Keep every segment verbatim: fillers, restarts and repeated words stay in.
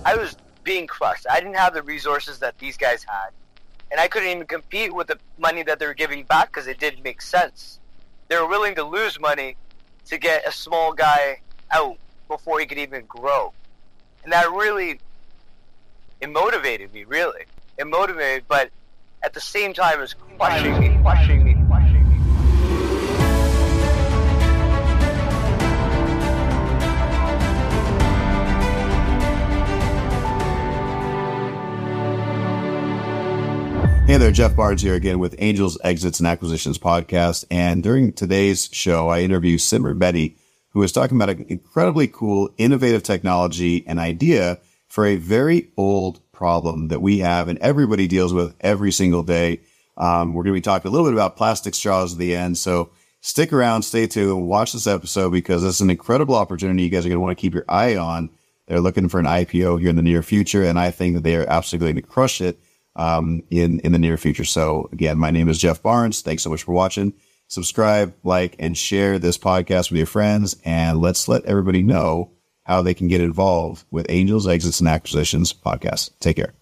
I was being crushed. I didn't have the resources that these guys had. And I couldn't even compete with the money that they were giving back because it didn't make sense. They were willing to lose money to get a small guy out before he could even grow. And that really, it motivated me, really. It motivated, but at the same time, it was crushing me, crushing me, crushing me. Hey there, Jeff Barnes here again with Angels, Exits, and Acquisitions podcast. And during today's show, I interview Simar Bedi, who is talking about an incredibly cool, innovative technology and idea for a very old problem that we have and everybody deals with every single day. Um, we're going to be talking a little bit about plastic straws at the end. So stick around, stay tuned, and watch this episode because this is an incredible opportunity you guys are going to want to keep your eye on. They're looking for an I P O here in the near future, and I think that they are absolutely going to crush it um, in, in the near future. So again, my name is Jeff Barnes. Thanks so much for watching. Subscribe, like, and share this podcast with your friends. And let's let everybody know how they can get involved with Angels, Exits, and Acquisitions podcast. Take care.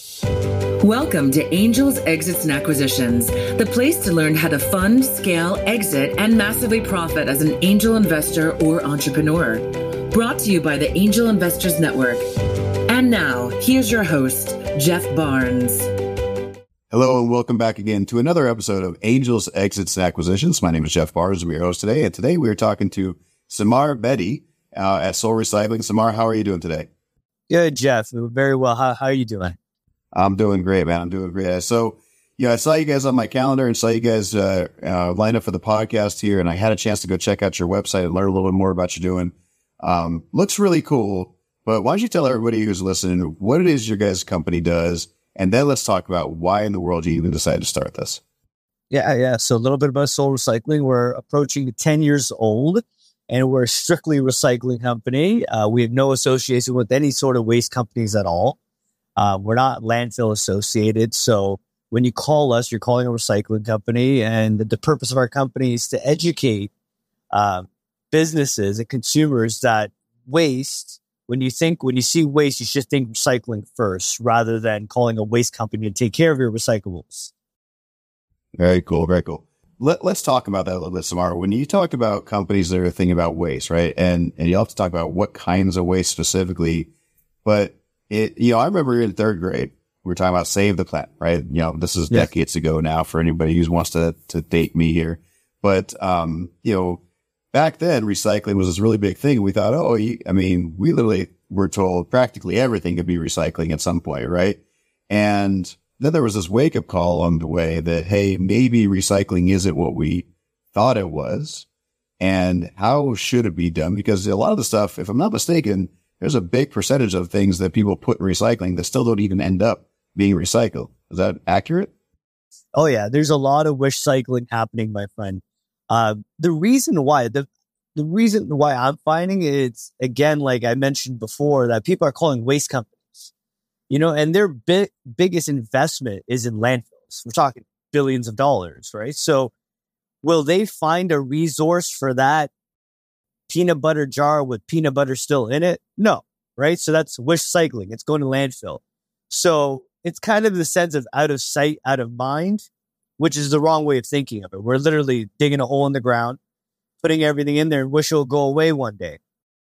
Welcome to Angels, Exits, and Acquisitions, the place to learn how to fund, scale, exit, and massively profit as an angel investor or entrepreneur. Brought to you by the Angel Investors Network. And now, here's your host, Jeff Barnes. Hello, and welcome back again to another episode of Angels, Exits, and Acquisitions. My name is Jeff Barnes. I'm your host today. And today we are talking to Simar Bedi uh, at Soul Recycling. Simar, how are you doing today? Good, Jeff. Very well. How, how are you doing? I'm doing great, man. I'm doing great. So, yeah, I saw you guys on my calendar and saw you guys uh, uh, line up for the podcast here. And I had a chance to go check out your website and learn a little bit more about what you're doing. Um, looks really cool. But why don't you tell everybody who's listening what it is your guys' company does, and then let's talk about why in the world you even decided to start this. Yeah, yeah. So a little bit about Soul Recycling. We're approaching ten years old, and we're a strictly recycling company. Uh, we have no association with any sort of waste companies at all. Uh, we're not landfill associated. So when you call us, you're calling a recycling company, and the, the purpose of our company is to educate uh, businesses and consumers that waste. When you think, when you see waste, you should think recycling first rather than calling a waste company to take care of your recyclables. Very cool. Very cool. Let, let's talk about that a little bit, Samara. When you talk about companies that are thinking about waste, right? And, and you have to talk about what kinds of waste specifically. But it, you know, I remember in third grade, we were talking about Save the Planet, right? You know, this is yes. decades ago now for anybody who wants to, to date me here. But, um, you know, back then, recycling was this really big thing. We thought, oh, I mean, we literally were told practically everything could be recycling at some point, right? And then there was this wake-up call along the way that, hey, maybe recycling isn't what we thought it was. And how should it be done? Because a lot of the stuff, if I'm not mistaken, there's a big percentage of things that people put in recycling that still don't even end up being recycled. Is that accurate? Oh, yeah. There's a lot of wish cycling happening, my friend. Uh, the reason why, the the reason why I'm finding it's, again, like I mentioned before, that people are calling waste companies, you know, and their big, biggest investment is in landfills. We're talking billions of dollars, right? So will they find a resource for that peanut butter jar with peanut butter still in it? No, right? So that's wish cycling. It's going to landfill. So it's kind of the sense of out of sight, out of mind, which is the wrong way of thinking of it. We're literally digging a hole in the ground, putting everything in there and wish it'll go away one day.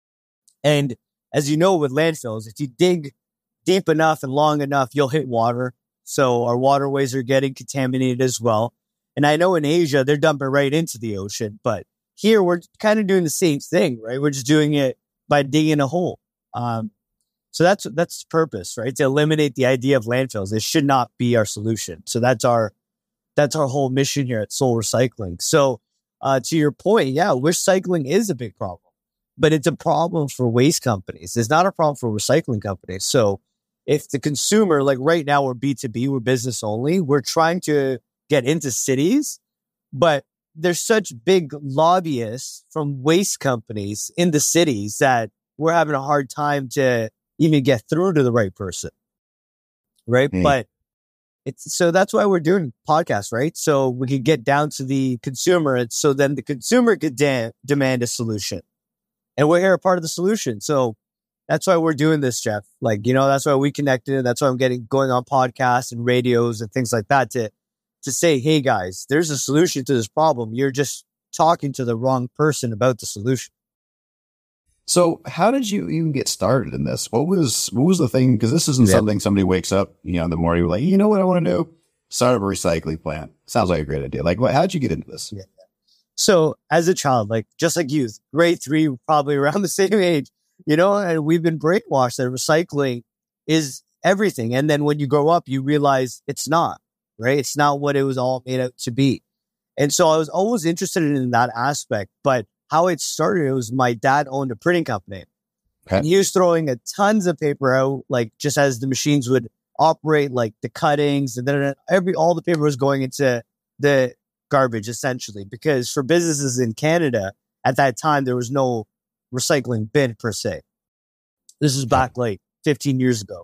And as you know, with landfills, if you dig deep enough and long enough, you'll hit water. So our waterways are getting contaminated as well. And I know in Asia, they're dumping right into the ocean. But here, we're kind of doing the same thing, right? We're just doing it by digging a hole. Um, so that's that's the purpose, right? To eliminate the idea of landfills. It should not be our solution. So that's our That's our whole mission here at Soul Recycling. So uh, to your point, yeah, wish cycling is a big problem, but it's a problem for waste companies. It's not a problem for recycling companies. So if the consumer, like right now, we're B two B, we're business only, we're trying to get into cities, but there's such big lobbyists from waste companies in the cities that we're having a hard time to even get through to the right person. Right. Mm. But It's, so that's why we're doing podcasts, right? So we could get down to the consumer, and so then the consumer could de- demand a solution, and we're here a part of the solution. So that's why we're doing this, Jeff. Like, you know, that's why we connected. That's why I'm getting going on podcasts and radios and things like that to, to say, hey guys, there's a solution to this problem. You're just talking to the wrong person about the solution. So how did you even get started in this? What was, what was the thing? Cause this isn't Yeah. something somebody wakes up, you know, in the morning, like, you know what I want to do? Start up a recycling plant. Sounds like a great idea. Like, what, how'd you get into this? Yeah. So as a child, like just like you, grade three, probably around the same age, you know, and we've been brainwashed that recycling is everything. And then when you grow up, you realize it's not, right? It's not what it was all made out to be. And so I was always interested in that aspect. But how it started, it was my dad owned a printing company. Okay. And he was throwing a tons of paper out, like just as the machines would operate, like the cuttings, and then every all the paper was going into the garbage essentially, because for businesses in Canada at that time there was no recycling bin per se. This is back like fifteen years ago.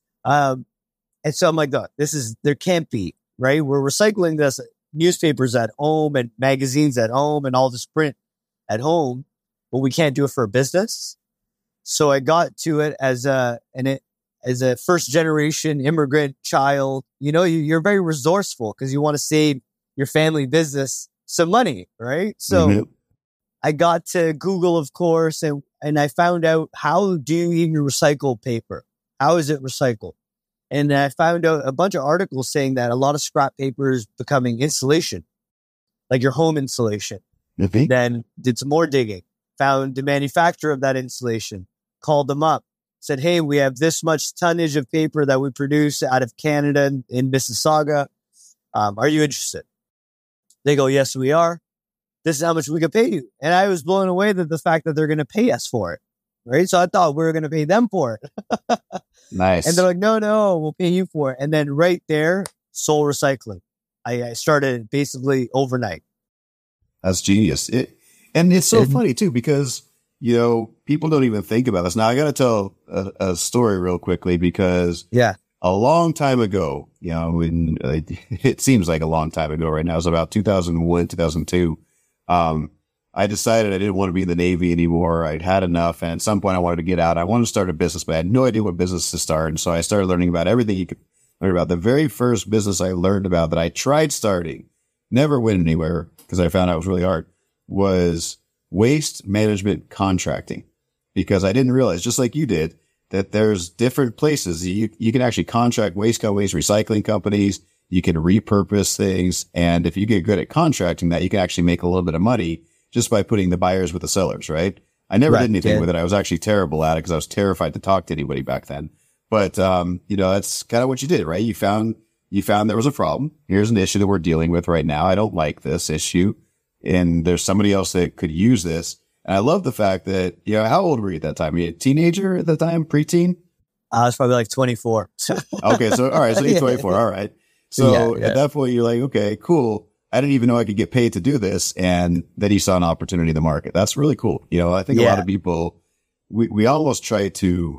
Um, and so I'm like, God, this is, there can't be, right? We're recycling this newspapers at home and magazines at home and all this print at home, but we can't do it for a business. So I got to it as a, and it, as a first generation immigrant child. You know, you, you're very resourceful because you want to save your family business some money, right? So Mm-hmm. I got to Google, of course, and, and I found out, how do you even recycle paper? How is it recycled? And I found out a bunch of articles saying that a lot of scrap paper is becoming insulation, like your home insulation. Mm-hmm. Then did some more digging, found the manufacturer of that insulation, called them up, said, hey, we have this much tonnage of paper that we produce out of Canada in, in Mississauga. Um, are you interested? They go, yes, we are. This is how much we can pay you. And I was blown away that the fact that they're going to pay us for it. Right. So I thought we were going to pay them for it. Nice. And they're like, no, no, we'll pay you for it. And then right there, Soul Recycling. I, I started basically overnight. That's genius. It, and it's so And- funny too, because, you know, people don't even think about this. Now I got to tell a, a story real quickly, because Yeah. a long time ago, you know, when uh, it seems like a long time ago right now, it was about two thousand one, two thousand two. Um, I decided I didn't want to be in the Navy anymore. I'd had enough. And at some point I wanted to get out. I wanted to start a business, but I had no idea what business to start. And so I started learning about everything you could learn about. The very first business I learned about that I tried starting, never went anywhere because I found out it was really hard, was waste management contracting. Because I didn't realize, just like you did, that there's different places. You, you can actually contract waste companies, recycling companies. You can repurpose things. And if you get good at contracting that, you can actually make a little bit of money just by putting the buyers with the sellers, right? I never Right, did anything yeah. with it. I was actually terrible at it because I was terrified to talk to anybody back then. But, um, you know, that's kind of what you did, right? You found, you found there was a problem. Here's an issue that we're dealing with right now. I don't like this issue. And there's somebody else that could use this. And I love the fact that, you know, how old were you at that time? Were you a teenager at the time? Preteen? I was probably like twenty-four. Okay. So, all right. So you're twenty-four. All right. So Yeah, yeah. at that point, you're like, okay, cool. I didn't even know I could get paid to do this. And then you saw an opportunity in the market. That's really cool. You know, I think a lot Yeah. of people, we, we almost try to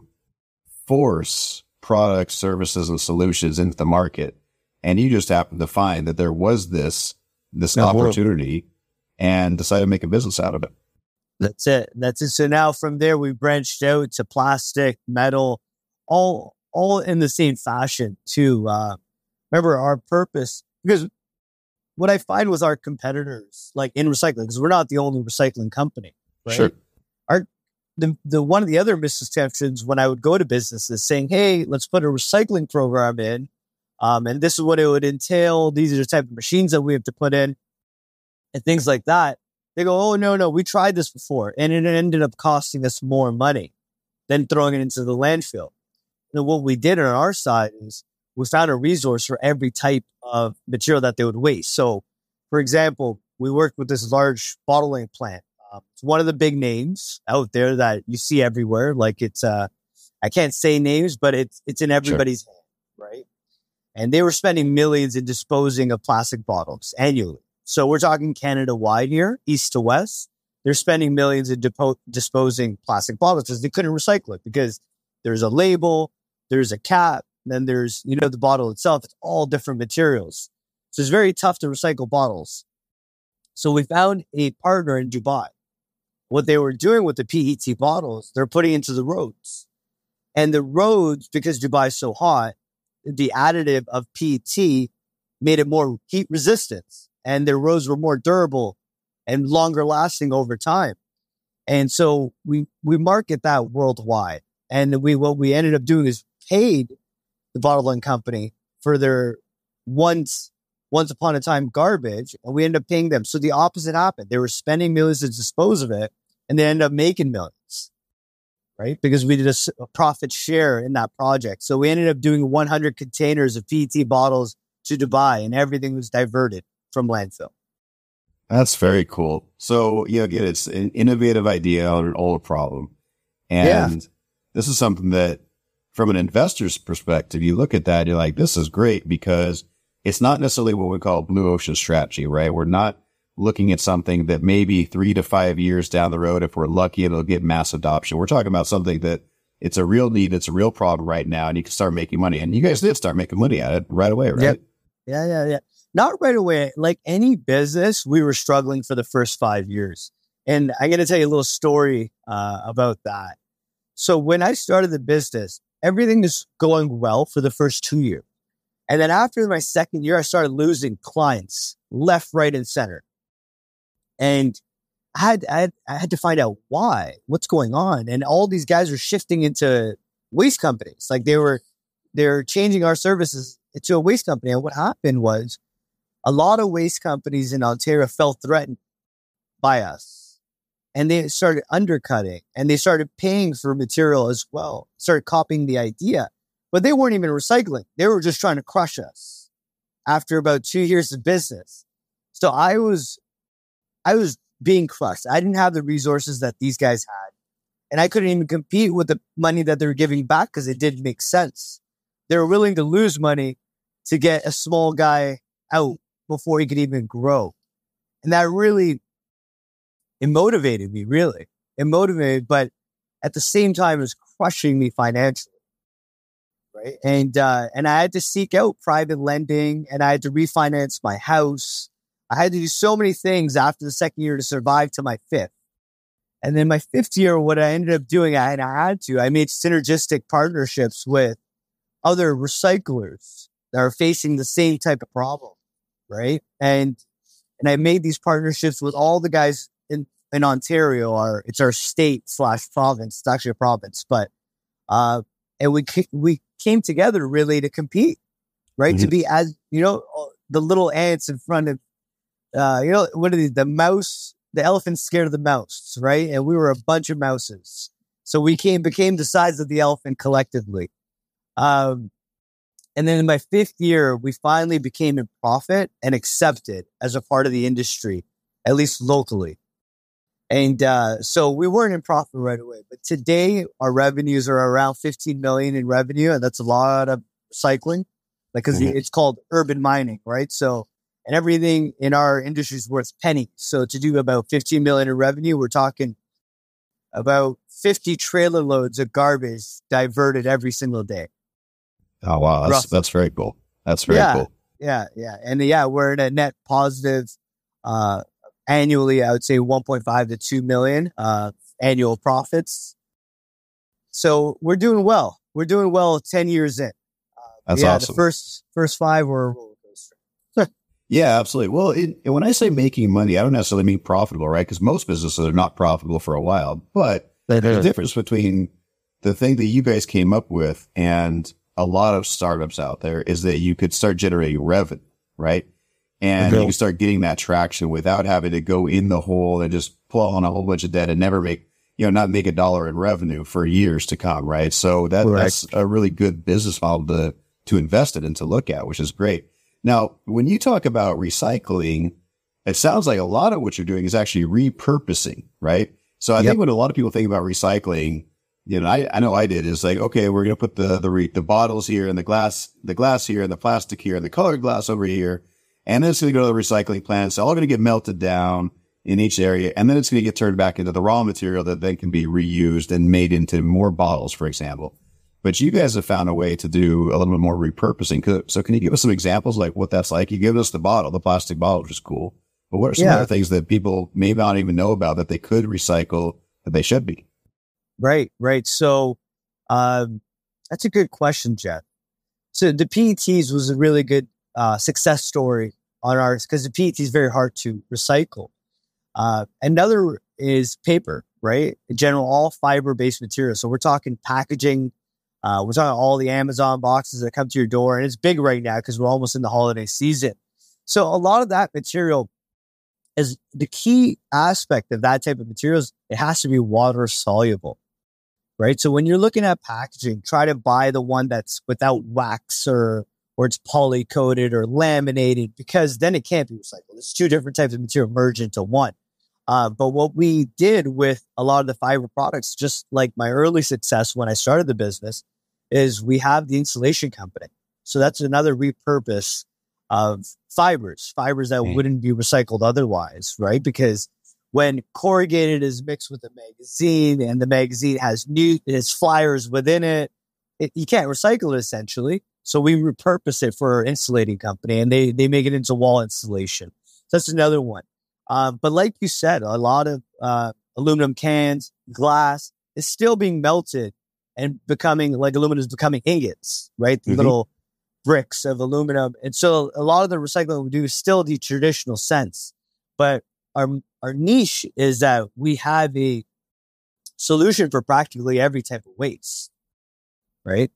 force products, services, and solutions into the market. And you just happened to find that there was this, this Yeah, well- opportunity and decided to make a business out of it. That's it. That's it. So now from there, we branched out to plastic, metal, all all in the same fashion too. Uh, remember our purpose, because what I find with our competitors, like in recycling, because we're not the only recycling company, right? Sure. Our the the one of the other misconceptions when I would go to businesses saying, "Hey, let's put a recycling program in, um, and this is what it would entail. These are the type of machines that we have to put in, and things like that." They go, oh, no, no, we tried this before, and it ended up costing us more money than throwing it into the landfill. And what we did on our side is we found a resource for every type of material that they would waste. So, for example, we worked with this large bottling plant. Um, it's one of the big names out there that you see everywhere. Like it's, uh, I can't say names, but it's it's in everybody's hand, right? And they were spending millions in disposing of plastic bottles annually. So we're talking Canada-wide here, east to west. They're spending millions in depo- disposing plastic bottles because they couldn't recycle it, because there's a label, there's a cap, then there's, you know, the bottle itself. It's all different materials. So it's very tough to recycle bottles. So we found a partner in Dubai. What they were doing with the P E T bottles, they're putting into the roads. And the roads, because Dubai is so hot, the additive of P E T made it more heat resistance, and their roads were more durable and longer lasting over time. And so we, we market that worldwide. And we, what we ended up doing is paid the bottling company for their once, once upon a time garbage, and we ended up paying them. So the opposite happened. They were spending millions to dispose of it, and they ended up making millions, right? Because we did a, a profit share in that project. So we ended up doing one hundred containers of P E T bottles to Dubai, and everything was diverted from landfill. That's very cool. So, you know, again, it's an innovative idea on an old problem. And yeah. This is something that, from an investor's perspective, you look at that, you're like, this is great because it's not necessarily what we call blue ocean strategy, right? We're not looking at something that maybe three to five years down the road, if we're lucky, it'll get mass adoption. We're talking about something that it's a real need, it's a real problem right now, and you can start making money. And you guys did start making money at it right away, right? Yep. Yeah, yeah, yeah. Not right away. Like any business, we were struggling for the first five years. And I'm going to tell you a little story uh, about that. So when I started the business, everything was going well for the first two years. And then after my second year, I started losing clients left, right, and center. And I had, I had, I had to find out why, what's going on. And all these guys were shifting into waste companies. Like they were, they're changing our services to a waste company. And what happened was a lot of waste companies in Ontario felt threatened by us, and they started undercutting, and they started paying for material as well, started copying the idea, but they weren't even recycling. They were just trying to crush us after about two years of business. So I was, I was being crushed. I didn't have the resources that these guys had, and I couldn't even compete with the money that they were giving back because it didn't make sense. They were willing to lose money to get a small guy out before he could even grow. And that really, it motivated me, really. It motivated, but at the same time, it was crushing me financially, right? And, uh, and I had to seek out private lending, and I had to refinance my house. I had to do so many things after the second year to survive to my fifth. And then my fifth year, what I ended up doing, I, and I had to, I made synergistic partnerships with other recyclers that are facing the same type of problem, right? And and I made these partnerships with all the guys in, in Ontario. Our it's our state slash province. It's actually a province, but uh, and we we came together really to compete, right? Mm-hmm. To be as you know the little ants in front of uh, you know what are these? The mouse, the elephant's scared of the mouse, right? And we were a bunch of mouses, so we came became the size of the elephant collectively. Um, and then in my fifth year, we finally became in profit and accepted as a part of the industry, at least locally. And, uh, so we weren't in profit right away, but today our revenues are around fifteen million in revenue. And that's a lot of recycling, like, cause mm-hmm. it's called urban mining, right? So, and everything in our industry is worth pennies. So to do about fifteen million in revenue, we're talking about fifty trailer loads of garbage diverted every single day. Oh, wow. That's, Roughly. that's very cool. That's very yeah, cool. Yeah. Yeah. And yeah, we're in a net positive, uh, annually, I would say one point five to two million, uh, annual profits. So we're doing well. We're doing well ten years in. Uh, that's yeah, awesome. The first, first five were a roller coaster. Yeah, absolutely. Well, it, when I say making money, I don't necessarily mean profitable, right? Because most businesses are not profitable for a while, but the difference between the thing that you guys came up with and a lot of startups out there is that you could start generating revenue, right? And okay. you can start getting that traction without having to go in the hole and just pull on a whole bunch of debt and never make, you know, not make a dollar in revenue for years to come, right? So that, that's a really good business model to, to invest in and to look at, which is great. Now, when you talk about recycling, it sounds like a lot of what you're doing is actually repurposing, right? So I yep. think when a lot of people think about recycling, you know, I, I know I did, is like, okay, we're going to put the, the, re, the bottles here and the glass, the glass here and the plastic here and the colored glass over here. And then it's going to go to the recycling plant. It's all going to get melted down in each area. And then it's going to get turned back into the raw material that then can be reused and made into more bottles, for example. But you guys have found a way to do a little bit more repurposing. So can you give us some examples like what that's like? You give us the bottle, the plastic bottle, which is cool. But what are some yeah. other things that people may not even know about that they could recycle that they should be? Right, right. So um, That's a good question, Jeff. So the P E Ts was a really good uh, success story on ours because the P E T is very hard to recycle. Uh, another is paper, right? In general, all fiber-based materials. So we're talking packaging. Uh, we're talking all the Amazon boxes that come to your door. And it's big right now because we're almost in the holiday season. So a lot of that material is the key aspect of that type of materials. It has to be water soluble, right? So when you're looking at packaging, try to buy the one that's without wax or or it's poly coated or laminated, because then it can't be recycled. It's two different types of material merged into one. Uh, but what we did with a lot of the fiber products, just like my early success when I started the business, is we have the insulation company. So that's another repurpose of fibers, fibers that Mm. wouldn't be recycled otherwise, right? Because when corrugated is mixed with a magazine and the magazine has new, it has flyers within it, it, you can't recycle it essentially. So we repurpose it for our insulating company and they, they make it into wall insulation. So that's another one. Uh, but like you said, a lot of uh, aluminum cans, glass is still being melted and becoming like aluminum is becoming ingots, right? The Mhm. little bricks of aluminum. And so a lot of the recycling we do is still the traditional sense. But our our niche is that we have a solution for practically every type of waste, right?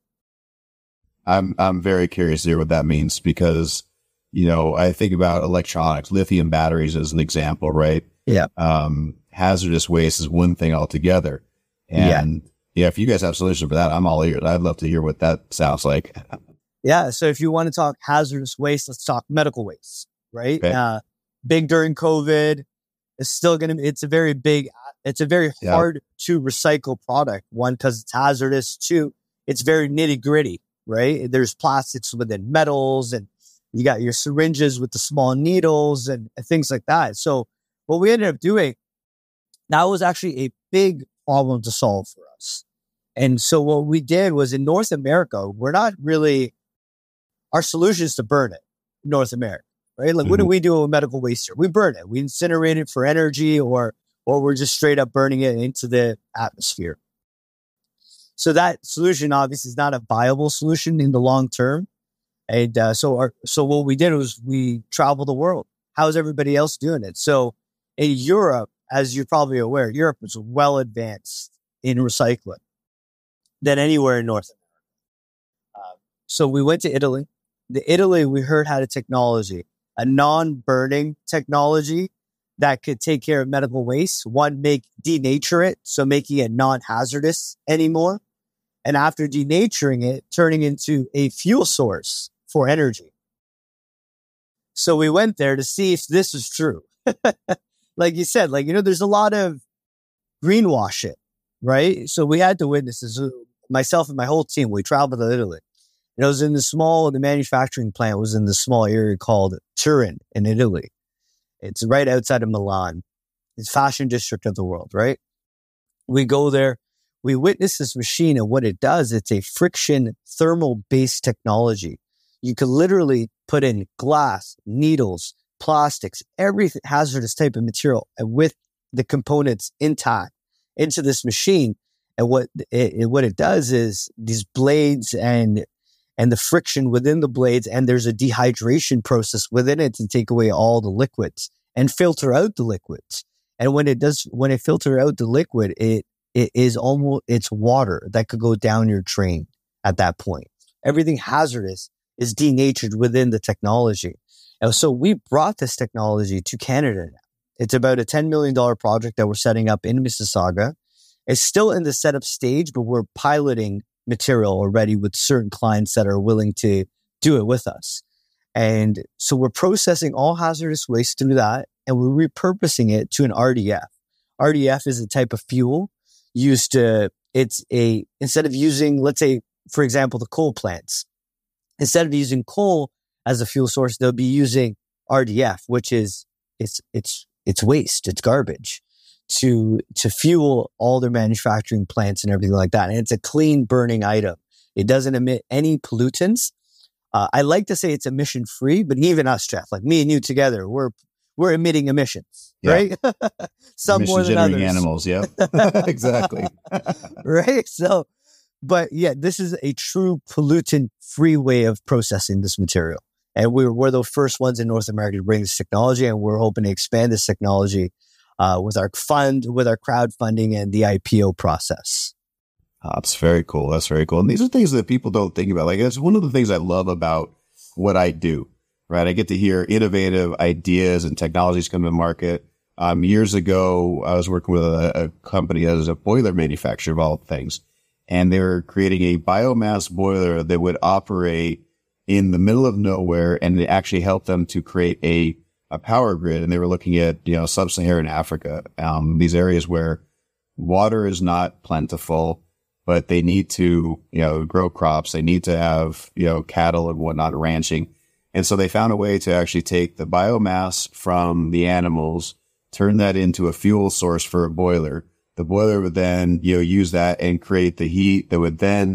I'm I'm very curious to hear what that means because, you know, I think about electronics, lithium batteries as an example, right? Yeah. Um, hazardous waste is one thing altogether. And yeah. yeah, if you guys have solutions for that, I'm all ears. I'd love to hear what that sounds like. Yeah. So if you want to talk hazardous waste, let's talk medical waste, right? Okay. Uh, big during COVID. It's still going to, it's a very big, it's a very Yeah. hard to recycle product. One, because it's hazardous. Two, it's very nitty gritty, right? There's plastics within metals and you got your syringes with the small needles and, and things like that. So what we ended up doing, that was actually a big problem to solve for us. And so what we did was in North America, we're not really, our solution is to burn it in North America, right? Like, what do Mhm. we do with medical waste here? We burn it. We incinerate it for energy or, or we're just straight up burning it into the atmosphere. So that solution obviously is not a viable solution in the long term. And uh, so our, so what we did was we traveled the world. How's everybody else doing it? So in Europe, as you're probably aware, Europe is well advanced in recycling than anywhere in North America. Uh, so we went to Italy. The Italy, we heard had a technology, a non-burning technology that could take care of medical waste. One, make denature it, so making it non-hazardous anymore. And after denaturing it, turning into a fuel source for energy. So we went there to see if this was true. Like you said, like, you know, there's a lot of greenwash it, right? So we had to witness this. Myself and my whole team, we traveled to Italy. And it was in the small, the manufacturing plant was in the small area called Turin in Italy. It's right outside of Milan. It's fashion district of the world, right? We go there. We witness this machine and what it does, it's a friction thermal based technology. You can literally put in glass, needles, plastics, every hazardous type of material and with the components intact into this machine. And what it, it, what it does is these blades and and the friction within the blades, and there's a dehydration process within it to take away all the liquids and filter out the liquids. And when it does, when it filters out the liquid, it it is almost, it's water that could go down your drain at that point. Everything hazardous is denatured within the technology. And so we brought this technology to Canada now. It's about a ten million dollars project that we're setting up in Mississauga. It's still in the setup stage, but we're piloting material already with certain clients that are willing to do it with us. And so we're processing all hazardous waste through that, and we're repurposing it to an R D F. R D F is a type of fuel used to, it's a, instead of using, let's say, for example, the coal plants, instead of using coal as a fuel source, they'll be using R D F, which is, it's, it's, it's waste, it's garbage to, to fuel all their manufacturing plants and everything like that. And it's a clean burning item. It doesn't emit any pollutants. Uh, I like to say it's emission free, but even us, Jeff, like me and you together, we're, we're emitting emissions, Yeah. right? Some more than Emission-generating others. animals. Yeah, exactly. Right. So, but yeah, this is a true pollutant-free way of processing this material. And we're, we're the first ones in North America to bring this technology, and we're hoping to expand this technology uh, with our fund, with our crowdfunding and the I P O process. Oh, that's very cool. That's very cool. And these are things that people don't think about. Like, that's one of the things I love about what I do, right? I get to hear innovative ideas and technologies come to market. Um, years ago, I was working with a, a company that is a boiler manufacturer of all things, and they were creating a biomass boiler that would operate in the middle of nowhere, and it actually helped them to create a, a power grid. And they were looking at, you know, sub-Saharan Africa, um, these areas where water is not plentiful, but they need to, you know, grow crops. They need to have, you know, cattle and whatnot, ranching. And so they found a way to actually take the biomass from the animals, turn that into a fuel source for a boiler. The boiler would then, you know, use that and create the heat that would then,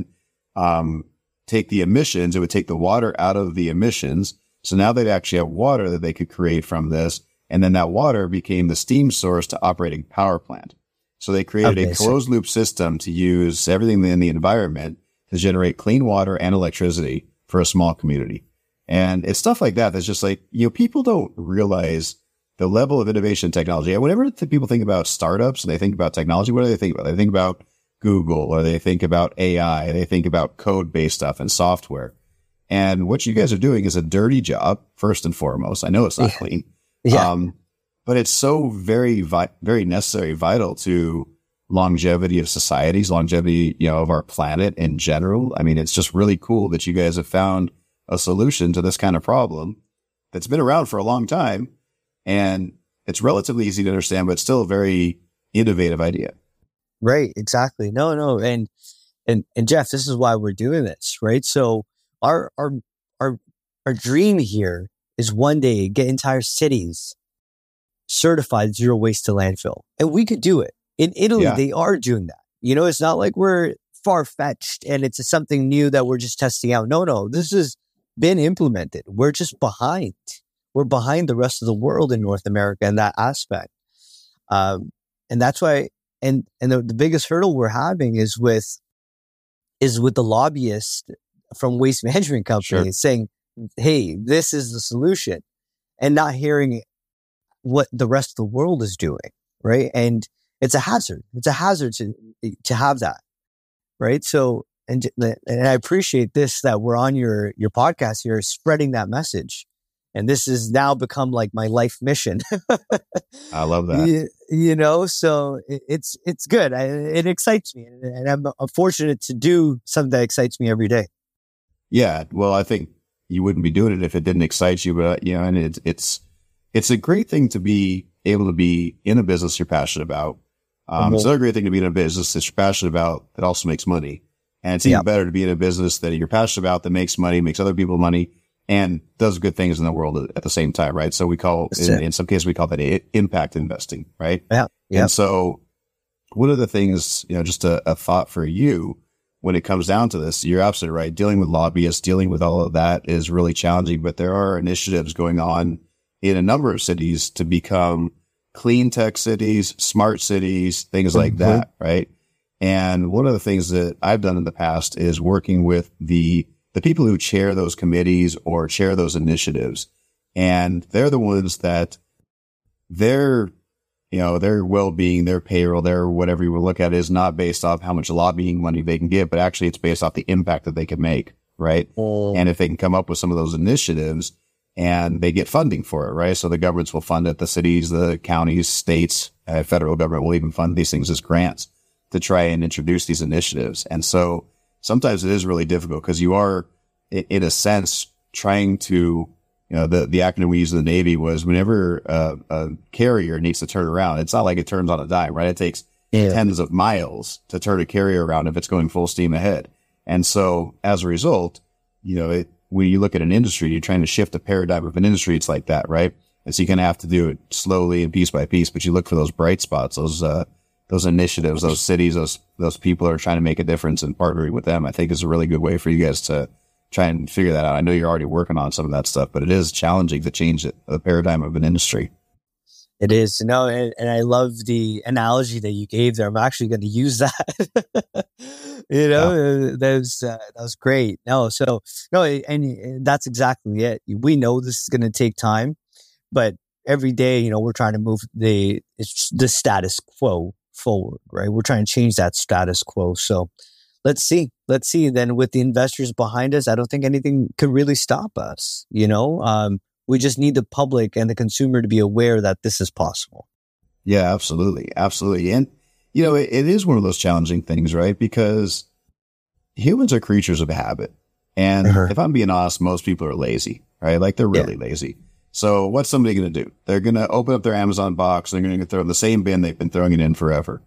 um, take the emissions. It would take the water out of the emissions. So now they'd actually have water that they could create from this. And then that water became the steam source to operating power plant. So they created okay, a closed loop system to use everything in the environment to generate clean water and electricity for a small community. And it's stuff like that that's just like, you know, people don't realize the level of innovation technology. And whenever people think about startups and they think about technology, what do they think about? They think about Google, or they think about A I, they think about code-based stuff and software. And what you guys are doing is a dirty job, first and foremost. I know it's not yeah. clean. Yeah. Um, but it's so very, vi- very necessary, vital to longevity of societies, longevity, you know, of our planet in general. I mean, it's just really cool that you guys have found a solution to this kind of problem that's been around for a long time. And it's relatively easy to understand, but still a very innovative idea. Right. Exactly. No, no. And, and, and Jeff, this is why we're doing this, right? So our, our, our, our dream here is one day get entire cities certified zero waste to landfill. And we could do it. In Italy, yeah. they are doing that. You know, it's not like we're far-fetched and it's something new that we're just testing out. No, no, this has been implemented. We're just behind. We're behind the rest of the world in North America in that aspect. Um, and that's why, and, and the, the biggest hurdle we're having is with, is with the lobbyists from waste management companies sure. saying, hey, this is the solution, and not hearing what the rest of the world is doing. Right. And it's a hazard. It's a hazard to, to have that. Right. So, and, and I appreciate this, that we're on your, your podcast here, spreading that message. And this has now become like my life mission. I love that. You, you know, so it, it's, it's good. I, it excites me, and I'm, I'm fortunate to do something that excites me every day. Yeah. Well, I think you wouldn't be doing it if it didn't excite you, but you know, and it, it's, it's a great thing to be able to be in a business you're passionate about. Um, mm-hmm. It's another great thing to be in a business that you're passionate about that also makes money. And it's even yep. better to be in a business that you're passionate about that makes money, makes other people money, and does good things in the world at the same time, right? So we call, in, in some cases, we call that a, impact investing, right? Yeah. Yep. And so one of the things, you know, just a, a thought for you when it comes down to this, you're absolutely right. Dealing with lobbyists, dealing with all of that is really challenging, but there are initiatives going on in a number of cities to become clean tech cities, smart cities, things like mm-hmm. that, right? And one of the things that I've done in the past is working with the the people who chair those committees or chair those initiatives. And they're the ones that their, you know, their well-being, their payroll, their whatever you will look at is not based off how much lobbying money they can give, but actually it's based off the impact that they can make, right? Mm. And if they can come up with some of those initiatives, and they get funding for it, right? So the governments will fund it. The cities, the counties, states, uh, federal government will even fund these things as grants to try and introduce these initiatives. And so sometimes it is really difficult because you are, in a sense, trying to, you know, the, the acronym we use in the Navy was whenever a, a carrier needs to turn around, it's not like it turns on a dime, right? It takes yeah. tens of miles to turn a carrier around if it's going full steam ahead. And so as a result, you know, it, when you look at an industry, you're trying to shift the paradigm of an industry. It's like that, right? And so you kind of have to do it slowly and piece by piece, but you look for those bright spots, those, uh, those initiatives, those cities, those, those people are trying to make a difference, and partnering with them, I think is a really good way for you guys to try and figure that out. I know you're already working on some of that stuff, but it is challenging to change it, the paradigm of an industry. It is. No, and, and I love the analogy that you gave there. I'm actually going to use that. you know, yeah. that was uh, that was great. No, so no, and, and that's exactly it. We know this is going to take time, but every day, you know, we're trying to move the it's the status quo forward, right? We're trying to change that status quo. So let's see, let's see. Then with the investors behind us, I don't think anything could really stop us. You know. Um, We just need the public and the consumer to be aware that this is possible. Yeah, absolutely. Absolutely. And, you know, it, it is one of those challenging things, right? Because humans are creatures of habit. And uh-huh. if I'm being honest, most people are lazy, right? Like they're really yeah. lazy. So what's somebody going to do? They're going to open up their Amazon box. And they're going to throw in the same bin they've been throwing it in forever.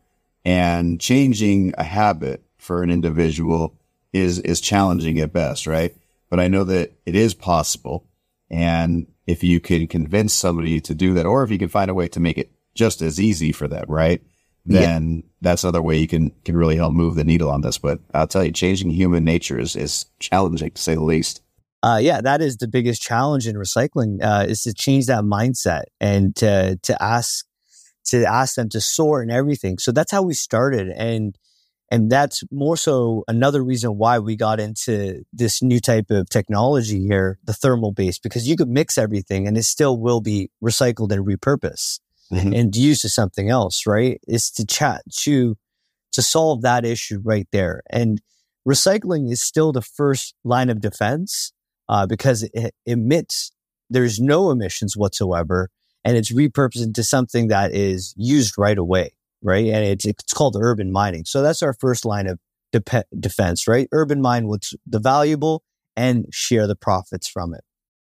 And changing a habit for an individual is, is challenging at best, right? But I know that it is possible. And if you can convince somebody to do that, or if you can find a way to make it just as easy for them, right? Then yeah. that's another way you can, can really help move the needle on this. But I'll tell you, changing human nature is, is challenging, to say the least. Uh, yeah, that is the biggest challenge in recycling, uh, is to change that mindset and to, to ask, to ask them to sort and everything. So that's how we started. And And that's more so another reason why we got into this new type of technology here, the thermal base, because you could mix everything and it still will be recycled and repurposed mm-hmm. and used to something else, right? It's to chat, to, to solve that issue right there. And recycling is still the first line of defense uh, because it emits, there's no emissions whatsoever, and it's repurposed into something that is used right away. Right. And it's, it's called urban mining. So that's our first line of de- defense, right? Urban mine what's the valuable and share the profits from it.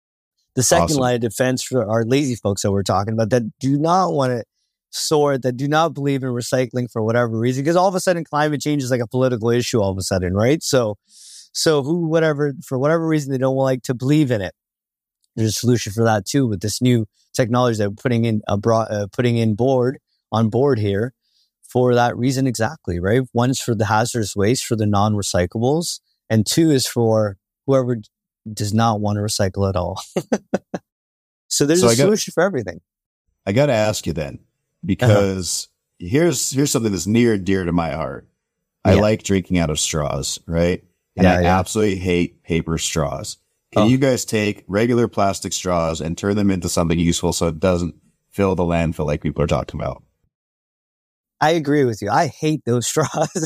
The second awesome. line of defense for our lazy folks that we're talking about that do not want to sort, that do not believe in recycling for whatever reason, because all of a sudden climate change is like a political issue all of a sudden, right? So, so who, whatever, for whatever reason, they don't like to believe in it. There's a solution for that too with this new technology that we're putting in, uh, bro- uh, putting in board. on board here for that reason exactly, right? One's for the hazardous waste, for the non-recyclables, and two is for whoever does not want to recycle at all. So there's so a I solution got, for everything. I got to ask you then, because uh-huh. here's here's something that's near and dear to my heart. I yeah. like drinking out of straws, right? And yeah, I yeah. absolutely hate paper straws. Can oh. you guys take regular plastic straws and turn them into something useful so it doesn't fill the landfill like people are talking about? I agree with you. I hate those straws.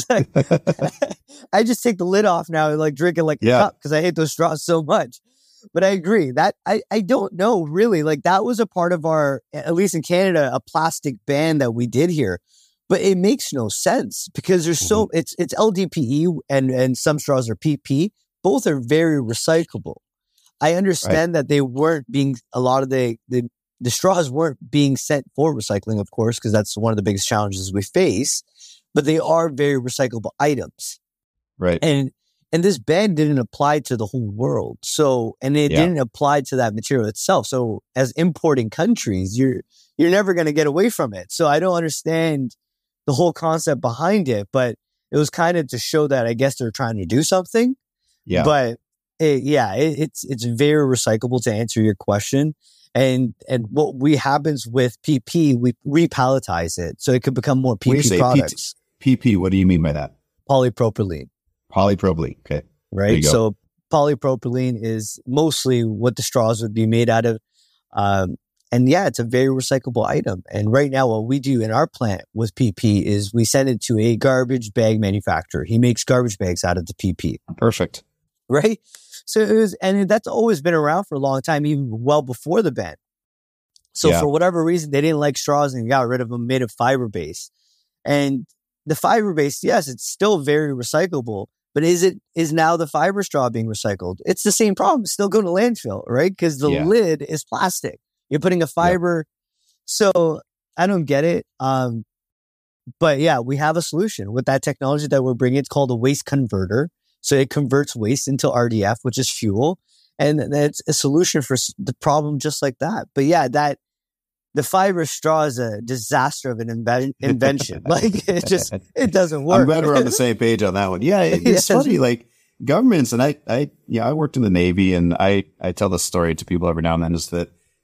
I just take the lid off now and like drink it like yeah. a cup because I hate those straws so much. But I agree that I, I don't know really, like that was a part of our, at least in Canada, a plastic ban that we did here. But it makes no sense because there's mm-hmm. so it's it's L D P E and, and some straws are P P. Both are very recyclable. I understand right. that they weren't being, a lot of the, the The straws weren't being sent for recycling, of course, because that's one of the biggest challenges we face, but they are very recyclable items. Right. And and this ban didn't apply to the whole world. So, and it yeah. didn't apply to that material itself. So as importing countries, you're you're never going to get away from it. So I don't understand the whole concept behind it, but it was kind of to show that I guess they're trying to do something. Yeah. But it, yeah, it, it's it's very recyclable to answer your question. And and what we happens with P P, we repalletize it so it could become more P P products. P P, what do you mean by that? Polypropylene. Polypropylene, okay. Right. So polypropylene is mostly what the straws would be made out of. Um, and yeah, it's a very recyclable item. And right now, what we do in our plant with P P is we send it to a garbage bag manufacturer. He makes garbage bags out of the P P. Perfect. Right. So it was, and that's always been around for a long time, even well before the ban. So yeah. for whatever reason, they didn't like straws and got rid of them, made of fiber base. And the fiber base, yes, it's still very recyclable, but is it, is now the fiber straw being recycled? It's the same problem. It's still going to landfill, right? Because the yeah. lid is plastic. You're putting a fiber. Yeah. So I don't get it. Um, but yeah, we have a solution with that technology that we're bringing. It's called a waste converter. So it converts waste into R D F, which is fuel. And that's a solution for the problem just like that. But yeah, that the fiber straw is a disaster of an inven- invention. Like it just, it doesn't work. I'm glad we're on the same page on that one. Yeah, it, it's yes. funny. Like governments, and I, I, yeah, I worked in the Navy, and I, I tell this story to people every now and then, is that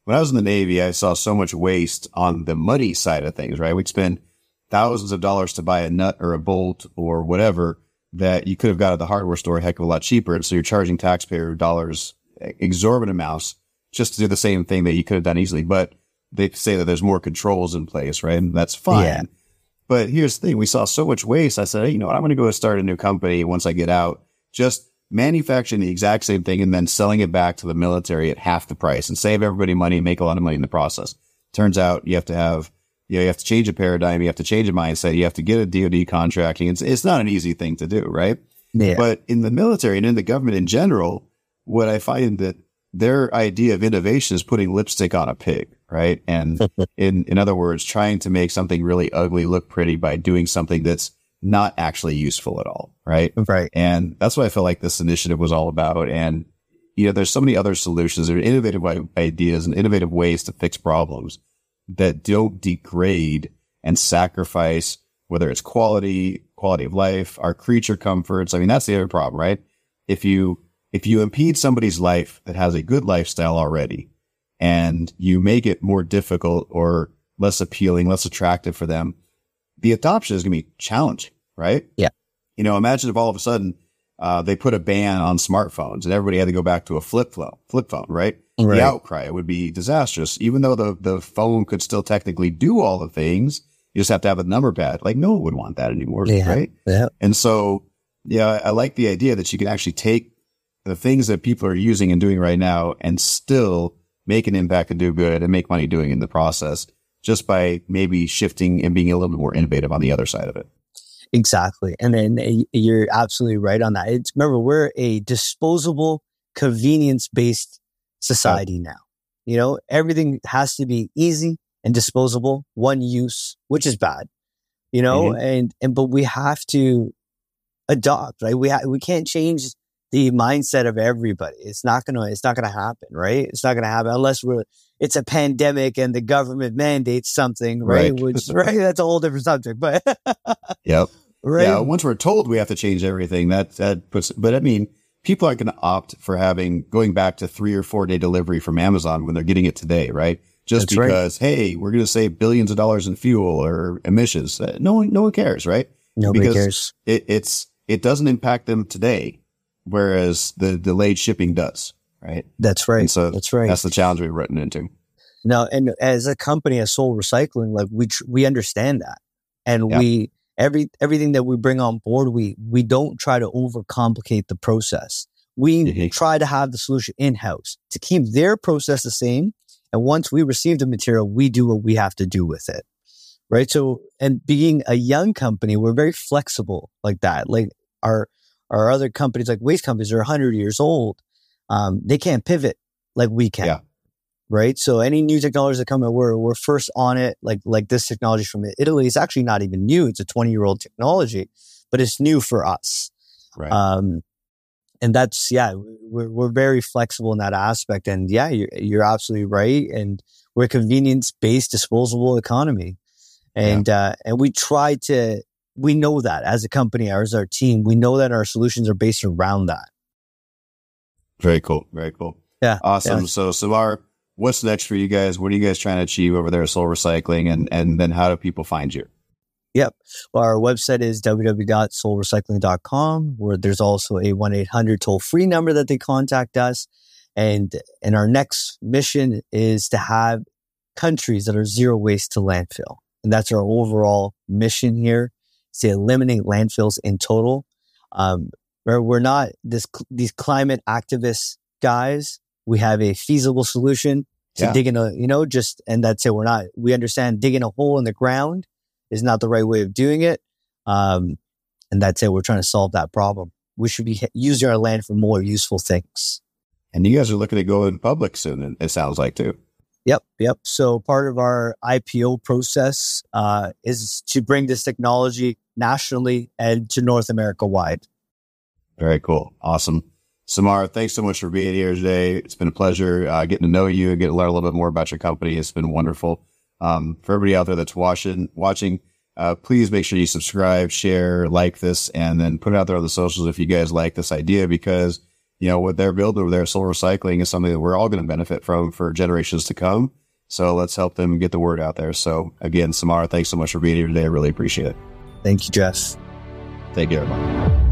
when I was in the Navy, I saw so much waste on the money side of things, right? We'd spend thousands of dollars to buy a nut or a bolt or whatever that you could have got at the hardware store a heck of a lot cheaper. And so you're charging taxpayer dollars exorbitant amounts just to do the same thing that you could have done easily. But they say that there's more controls in place, right? And that's fine. Yeah. But here's the thing. We saw so much waste. I said, hey, you know what? I'm going to go start a new company once I get out, just manufacturing the exact same thing and then selling it back to the military at half the price and save everybody money and make a lot of money in the process. Turns out you have to have, you know, you have to change a paradigm. You have to change a mindset. You have to get a D O D contracting. It's, it's not an easy thing to do, right? Yeah. But in the military and in the government in general, what I find that their idea of innovation is putting lipstick on a pig, right? And in, in other words, trying to make something really ugly look pretty by doing something that's not actually useful at all, right? Right. And that's what I felt like this initiative was all about. And, you know, there's so many other solutions. There are innovative ideas and innovative ways to fix problems that don't degrade and sacrifice, whether it's quality, quality of life, our creature comforts. I mean, that's the other problem, right? If you, if you impede somebody's life that has a good lifestyle already and you make it more difficult or less appealing, less attractive for them, the adoption is going to be challenging, right? Yeah. You know, imagine if all of a sudden uh, they put a ban on smartphones and everybody had to go back to a flip phone, flip phone, right? Right. The outcry would be disastrous. Even though the, the phone could still technically do all the things, you just have to have a number pad. Like no one would want that anymore, yeah. right? Yeah. And so, yeah, I, I like the idea that you can actually take the things that people are using and doing right now and still make an impact and do good and make money doing it in the process, just by maybe shifting and being a little bit more innovative on the other side of it. Exactly. And then uh, you're absolutely right on that. It's, remember, we're a disposable, convenience-based society now. You know, everything has to be easy and disposable, one use, which is bad, you know, mm-hmm. and, and, but we have to adopt, right? We ha- we can't change the mindset of everybody. It's not going to, it's not going to happen, right? It's not going to happen unless we're, it's a pandemic and the government mandates something, right? right. Which, right. That's a whole different subject, but. Yep. Right. Yeah. Once we're told we have to change everything, that, that puts, but I mean, people aren't going to opt for having, going back to three or four day delivery from Amazon when they're getting it today, right? Just That's because, right. hey, we're going to save billions of dollars in fuel or emissions. Uh, no one, no one cares, right? Nobody because cares. It, it's, it doesn't impact them today. Whereas the delayed shipping does, right? That's right. And so that's right. That's the challenge we've written into. Now, and as a company, as Soul Recycling, like we tr- we understand that, and yeah. we every everything that we bring on board, we we don't try to overcomplicate the process. We mm-hmm. try to have the solution in house to keep their process the same. And once we receive the material, we do what we have to do with it, right? So, and being a young company, we're very flexible like that. Like our Our other companies, like waste companies, are one hundred years old. Um, they can't pivot like we can, yeah. right? So any new technologies that come in, we're we're first on it. Like like this technology from Italy is actually not even new. It's a twenty year old technology, but it's new for us. Right. Um, and that's yeah, we're we're very flexible in that aspect. And yeah, you're you're absolutely right. And we're a convenience based disposable economy, and yeah. uh, and we try to. We know that as a company, as our team, we know that our solutions are based around that. Very cool. Very cool. Yeah. Awesome. Yeah. So, Samar, what's next for you guys? What are you guys trying to achieve over there at Soul Recycling? And, and then how do people find you? Yep. Well, our website is w w w dot soul recycling dot com, where there's also a one eight hundred toll free number that they contact us. And, and our next mission is to have countries that are zero waste to landfill. And that's our overall mission here. To eliminate landfills in total. Um, we're, we're not this these climate activist guys. We have a feasible solution to yeah. digging a, you know, just, and that's it. We're not, we understand digging a hole in the ground is not the right way of doing it. Um, and that's it. We're trying to solve that problem. We should be using our land for more useful things. And you guys are looking to go in public soon, it sounds like, too. Yep. Yep. So part of our I P O process uh, is to bring this technology nationally and to North America wide. Very cool. Awesome. Samar, thanks so much for being here today. It's been a pleasure uh, getting to know you and get to learn a little bit more about your company. It's been wonderful. Um, for everybody out there that's watching, watching, uh, please make sure you subscribe, share, like this, and then put it out there on the socials if you guys like this idea, because you know, what they're building over there, solar recycling, is something that we're all going to benefit from for generations to come. So let's help them get the word out there. So again, Samara, thanks so much for being here today. I really appreciate it. Thank you, Jeff. Take care, everybody.